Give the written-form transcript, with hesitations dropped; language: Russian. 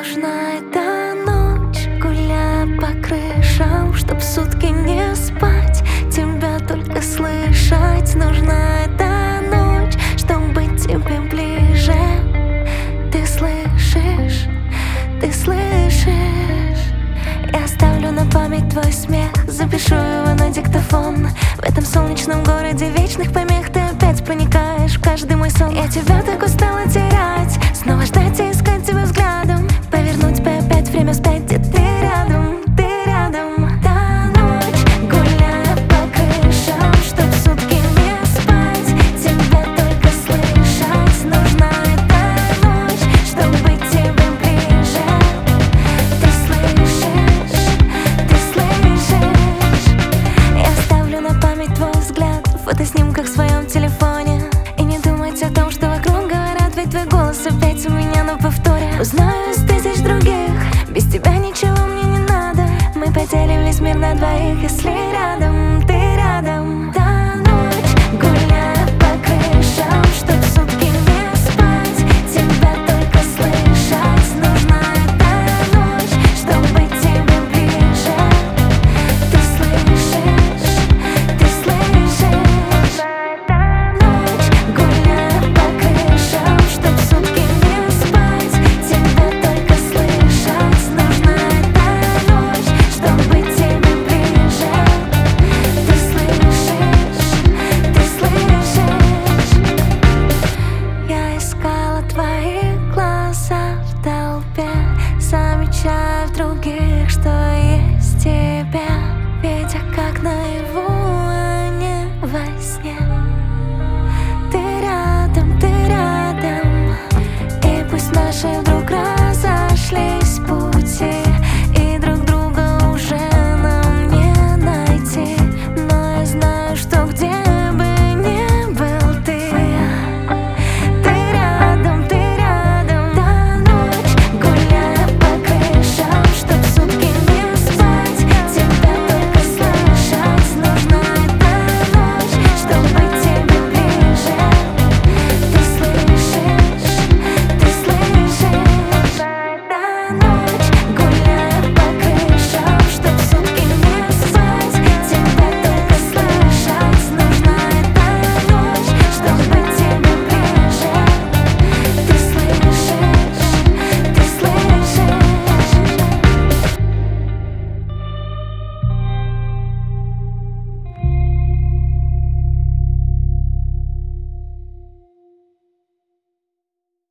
нужна эта ночь, гуляя по крышам, чтоб сутки не спать, тебя только слышать. Нужна эта ночь, чтоб быть тебе ближе. Ты слышишь, ты слышишь? Я оставлю на память твой смех, запишу его на диктофон. В этом солнечном городе вечных помех ты опять проникаешь в каждый мой сон. Я тебя так устала терять, снова ждать и искать тебя взглядом, повернуть бы опять время вспять, где ты рядом, ты рядом. Та ночь, гуляя по крышам, чтоб сутки не спать, тебя только слышать. Нужна эта ночь, чтоб быть тебе ближе. Ты слышишь, ты слышишь? Я оставлю на память твой взгляд в фотоснимках в своем телефоне. И не думать о том, что вокруг говорят, ведь твой голос опять у меня на повторе. Узнаю из тысяч других, без тебя ничего мне не надо. Мы поделим весь мир на двоих, если рядом, ты рядом.